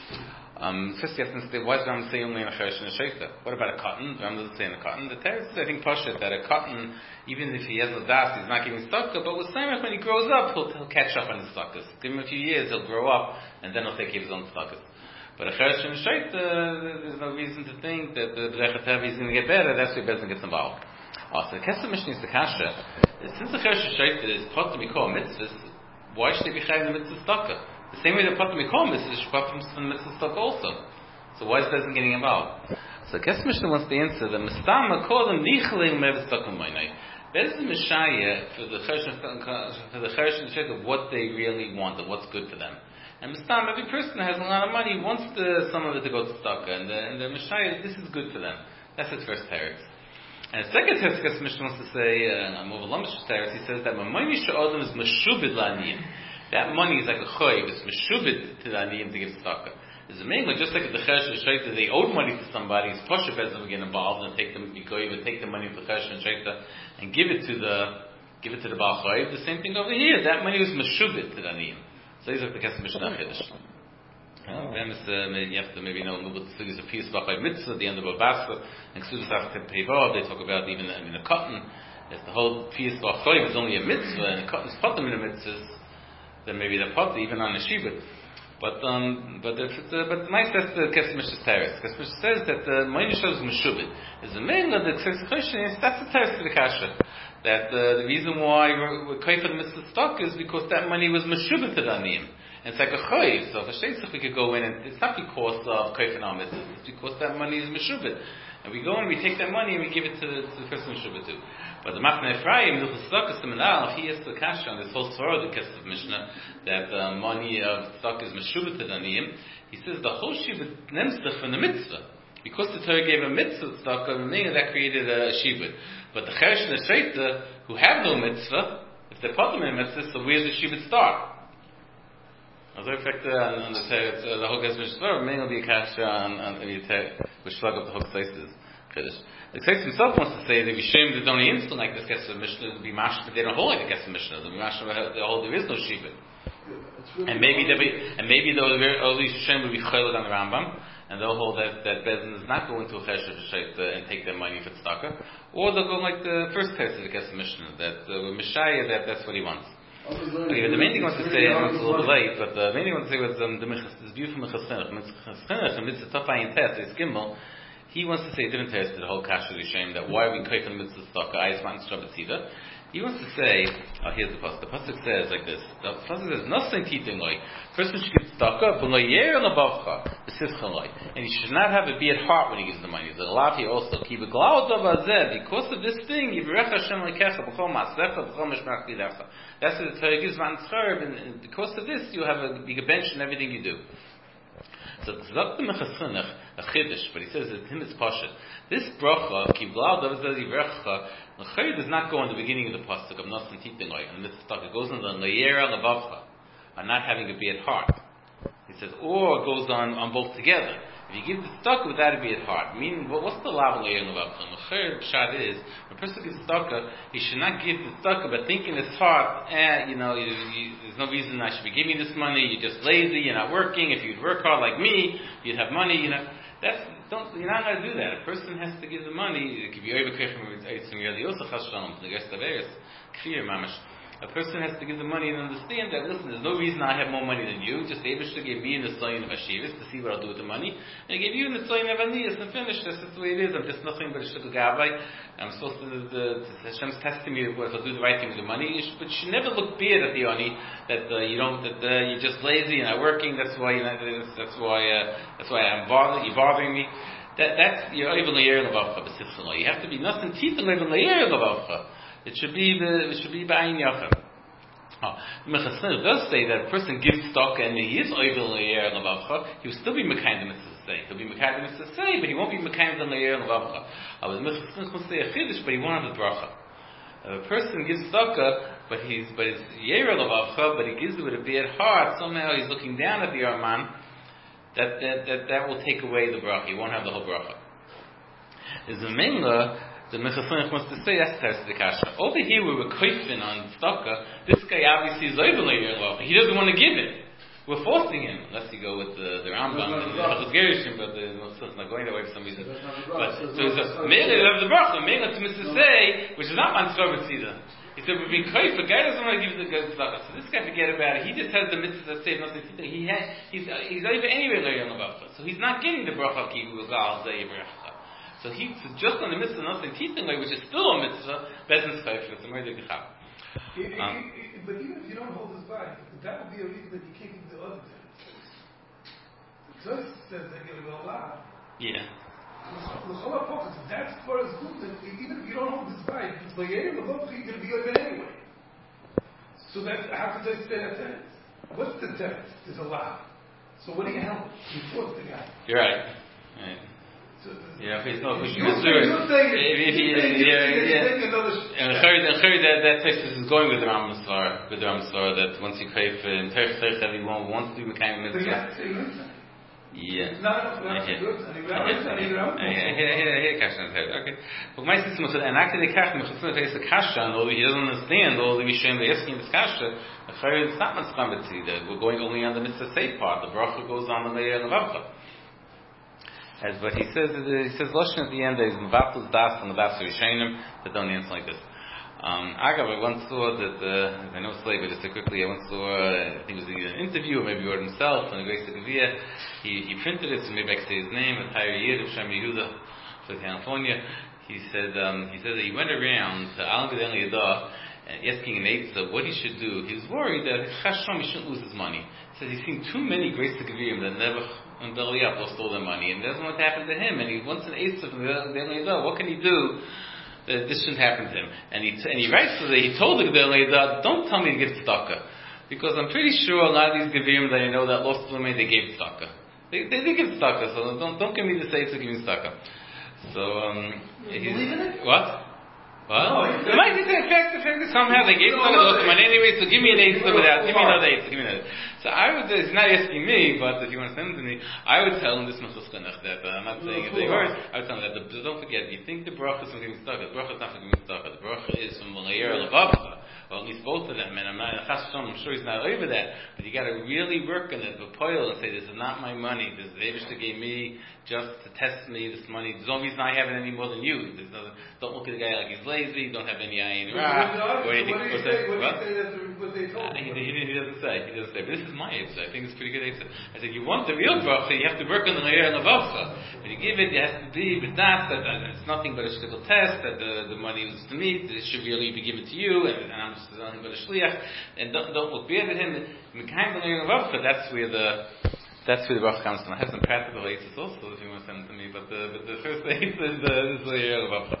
Um, first you have to say, why does Ram say only in a cheresh and a sheikta? What about a cotton? Ram doesn't say in a cotton. The teretz is, I think, pashut, that a cotton, even if he has no das, he's not giving tzedakah, but with Samech, when he grows up, he'll, he'll catch up on his tzedakahs. Give him a few years, he'll grow up, and then he'll take care of his own tzedakahs. But a cheresh and a sheikta, there's no reason to think that the B'dechet Hevi is going to get better, that's why Bezdin gets involved. Also, the Kesef Mishnah is the kasha. Since the cheresh and sheikta is pot to be called mitzvahs, why should they be chayav the mitzvah tzedakah? The same way that pot to be called mitzvahs, they should pot from the mitzvah tzedakah also. So why is Bezdin getting involved? So Kesef Mishnah wants to answer that Mistama Kodem Nichling Mev Tzedakah Moinai. Bezdin Mishaya for the cheresh for the cheresh and sheikta what they really want and what's good for them. And Mistam, every person has a lot of money, wants the, some of it to go to tzedakah, and the, and the Mishaya, this is good for them. That's his first teretz. And the second teretz, Kesef Mishnah wants to say, uh, I'm over Lamish teretz, he says that Mamayni Sha'odam is Meshubid La'aniyim. That money is like a choy, it's Meshubid to the Aniyim to give tzedakah. There's a mainly, just like at the cheresh and sheikta, they owed money to somebody, it's Pasha Bezdin would get involved and take them, would take the money of the cheresh and sheikta and give it to the, give it to the Baal Choy. The same thing over here, that money was Meshubid to the Aniyim. So these are the Kesef Mishnah Chiddush. Then you have to maybe know a little bit the of peace about mitzvah, the end of a basket, and Ksudus after Peivav, they talk about even I mean a cotton. If the whole peace about is only a mitzvah, and a cotton is potem in a mitzvah, then maybe they're potem even on a shibud. But um, but if it's, uh, but my says the Kesef Mishnah teretz. Kesef Mishnah says that the Moini shows meshubit is the main of the Kesef Mishnah is that's the teretz to the kasha. That uh, the reason why we're koi for the mitzvah stock is because that money was meshubit to the aniyim. And it's like a chayiv. So if a sheitzach we could go in and it's not because of koi for mitzvah, it's because that money is meshubit. And we go and we take that money and we give it to the, to the person meshubit to. But the Machne Ephraim, the tzedakah seminal, he has the kasha on this whole Torah, the Kesef Mishnah, that the uh, money of tzedakah is meshubit to the aniyim. He says the whole shibud nemstach from the mitzvah. Because the Torah gave a mitzvah tzedakah, meaning that created a shibud. But the cheresh and the sheikta, who have no mitzvah, if they're part of a mitzvah, so where does the shibud start? As a fact, on the teretz, the whole Kesef Mishnah, mainly will be a kasha on the teretz, which slug up the whole Tzeitzes. The Tzeitzes himself wants to say that if you shame the only instant like this Kesef Mishnah, be mash, but they don't hold like the Kesef Mishnah. They'll be mash, they hold there is no shibud. Really and maybe be, and maybe the early Shem will be chaylik on the Rambam, and they'll hold that that Bezdin is not going to a cheresh and take their money for tzedakah, or they'll go like the first test of the Kesef Mishnah that uh, with Mishaya that that's what he wants. Okay, but the main thing I want to say, and it's a little bit late, but the main thing I want to say was um, the this beautiful Minchas Chinuch. Minchas Chinuch and Mitzvah Tafayin Test is Gimel. He wants to say a different test to the whole Kasher Yishem that why are we kaif on the Mitzvah tzedakah Ayis Matan Shabbatzida. He wants to say, oh, here's the pasuk. The pasuk says like this. The pasuk says, "Nothing teaching like person should give tzedakah, but loyer lebavcha b'sifcha like, and he should not have a bad heart when he gives the money." There's a lot here also. Ki beglaud avazeh, because of this thing, yivrech Hashem lekecha b'chol maasecha b'chol mishmach lidecha. That's what the Torah gives man tzchar, and because of this, you have a big bench in everything you do. So it's not the Minchas Chinuch, a chiddush, but he says that him it's pashut. This bracha, ki beglaud avazeh yivrecha. The Chayr does not go in the beginning of the pasuk of Nasan Titingoy, and this stuff it goes on the Layera Levavcha, on not having a bad heart. He says, or it goes on on both together. If you give the tzedakah without a bad heart, meaning what, what's the lav Layera Levavcha? The Chayr pshat is when a person gives tzedakah, he should not give the tzedakah, but think in his heart, eh, you know, you, you, there's no reason I should be giving this money. You're just lazy. You're not working. If you'd work hard like me, you'd have money. You know. That's don't you're not going to do that. A person has to give the money. It could be overkirchim with eitzim yadi also chashalom the rest of eres kfir mamash. A person has to give the money and understand that. Listen, there's no reason I have more money than you. Just Eibushter gave me in the sign of Ashivas to see what I'll do with the money, and I gave you in the sign of Aniyas and finish. That's just the way it is. I'm just nothing but a shtukah gabbai. I'm supposed to. The, the Hashem's testing me if I'll do the right thing with the money. You should, but you should never look bad at the ani that uh, you don't. That uh, you're just lazy and not working. That's why. You know, that's why. Uh, that's why I'm bothering. You're bothering me. That that's you're even layer levavcha b'sifchallah. You have to be nothing teeth and even layer levavcha. It should be the. It should be ba'ayin yachim. Oh, Minchas Chinuch does say that a person gives stock and he is over layer levavcha. He will still be mekayim the mitzvah say. He'll be mekayim the mitzvah say, but he won't be mekayim the layer levavcha. Oh, the Minchas Chinuch will say a chiddush, but he won't have the bracha. A person gives stockah, but he's but it's yer levavcha, but he gives it with a bad heart. Somehow he's looking down at the Yarman. That, that that that will take away the bracha. You won't have the whole bracha. There's a minhag the Mechasonich wants to say that's Teres the Kasha. Over here we were koifin on Tzedakah. This guy obviously is overly love. He doesn't want to give it. We're forcing him, unless you go with the, the Rambam and the Hilchos Gerushin, but the it's not going that way for some reason. But so it's a Mele of the Bracha, Mele to Mister Say, which is not Mansor B'tzida. He said we're being koif. The guy doesn't want to give the good tzedakah. So this guy forget about it. He just has the mitzvah that saves nothing. He has, he's he's over anywhere loyal about. So he's not getting the bracha kivu gal zay bracha. So he so just on the mitzvah nothing teaching which is still a mitzvah. Bezin's koif with the murder gechab. But even if you don't hold this back, that would be a reason that you can't give the other things. The Torah says they're going to go loud. Yeah. That's for as good that even if you don't hold this back, you're going to be over anyway. So that how could they say that tense? What's the tense? There's a lot. So what do you help? You force the guy. You're right. Right. So yeah, if it's not pushing you're saying, you're saying, yeah, yeah. And that that text is going with the Rambam Svar, with the Rambam Svar that once you crave in Terech Terech everyone wants to do mechanic mitzvah. But you have to say mitzvah. Yeah. It's not enough to say good. Okay. But my system was and actually the kasha, is a kasha, and although he doesn't understand all the Rishon they're asking this kasha, it's not much we're going only on the mitzvah safe part. The bracha goes on the layer of Avcha. As but he says, he says Lashon at the end is Mevatel Das and Mevatel Rishonim that don't answer like this. Um, Agav, I once saw that uh, I know it's late, but just quickly, I once saw uh, I think it was either an interview or maybe he wrote himself on the Grace of Gavia. He he printed it, so maybe I can say his name, a Tyre Yid of Shem Yehuda for California. He said um, he said that he went around to Al Gedel Yadah asking an Eitzah what he should do. He was worried that Chasham he shouldn't lose his money. He said he's seen too many Grace of Gavia that never and Daliah lost all their money, and doesn't want to happen to him, and he wants an Eitzah from the Daliah. What can he do that this shouldn't happen to him? And he and he writes to the, he told the Daliah, don't tell me to give tzedakah, because I'm pretty sure a lot of these Gavim that I know that lost their money, they gave tzedakah. They they did give tzedakah, so don't don't give me the say to give me tzedakah. So um, you believe in it? What? What? No, it might be the fact, the fact that somehow they gave tzedakah to the money anyway. So give me an Eitzah without, give me another Eitzah, give me another. So I would, it's not asking me, but if you want to send it to me, I would tell him this Mechuskanach that, uh, I'm not saying it they heard, I would tell him that, the, don't forget, you think the bracha is from giving tzedakah, the bracha is not from giving tzedakah, the bracha is from Malayer Levavcha, well at least both of them, and I'm not, I'm sure he's not over that, but you gotta really work on it, but poil and say, this is not my money, this is the Eibishter gave me just to test me, this money, there's no reason I have it any more than you, there's no, don't look at the guy like he's lazy, don't have any ayin ra, or anything. What do you say, what do you say that's what they told uh, he, you? he, he doesn't say, he doesn't say, but this is my Eitzah, I think it's pretty good Eitzah. I said, you want the real bracha, you have to work on the Raya and the Vavcha. When you give it, it has to be with that, that, that it's nothing but a shtickle test, that the, the money was to me, that it should really be given to you, and, and I'm just nothing but a shliach, and don't, don't look bad at him. Mekayim the Raya and the Vavcha, that's where the, that's where the bracha comes from. I have some practical Eitzahs also, if you want to send them to me, but the, but the first Eitzah is the, is the Raya and the Vavcha.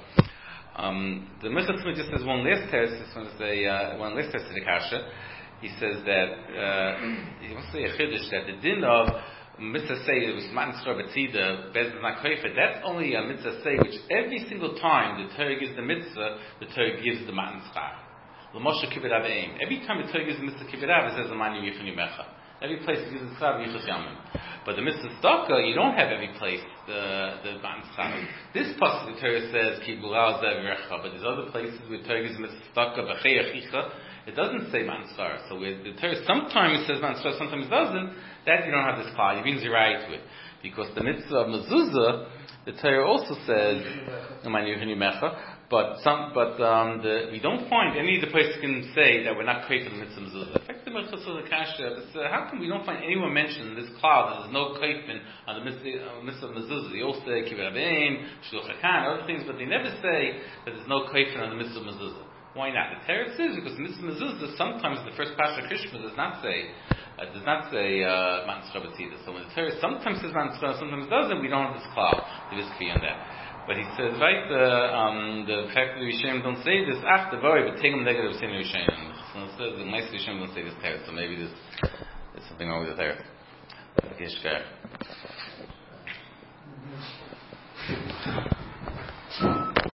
Um, the Mechasonich just says one last test, just want to say, uh, one last test to the Kasha. He says that, uh, he wants to say a chiddush, that the din of mitzvah say, it was matan schar b'tzida, bezin not koifer, that's only a mitzvah say, which every single time the Torah gives the mitzvah, the Torah gives the matan schar. L'moshe kibbut aveim. Every time the Torah gives the mitzvah kibbut av, it says the mani yichon yimecha. Every place it gives the schar yichus yamim. But the mitzvah tzedakah, you don't have every place the the matan schar. This pasuk the Torah says kibbul al zevirecha, but there's other places where the Torah gives the mitzvah tzedakah b'chei achicha. It doesn't say matan schar. So with the Torah, sometimes it says matan schar, sometimes it doesn't. That you don't have this klal. You bring zirai to it, because the mitzvah of mezuzah, the Torah also says mani yichon yimecha. But some, but um, the, we don't find any of the places can say that we're not creating the mitzvah mezuzah. In fact, the mitzvah kasha. Uh, how come we don't find anyone mention in this cloud that there's no kaifin on the mitzvah, uh, mitzvah mezuzah? They all say kibbut aveim, shluch hakan, other things, but they never say that there's no kaifin on the mitzvah mezuzah. Why not? The Torah says because the mitzvah mezuzah sometimes the first pasha Krishma does not say. Uh, does not say matan schar b'tzida. So when the Torah sometimes says matan schar, sometimes doesn't, we don't have this cloud. There is key on that. But he says, right, uh, um, the fact that the Rishonim don't say this, ach, the very, but take them negative sin Rishonim. So it says, the nice Rishonim don't say this Torah, so maybe there's, there's something wrong with the Torah.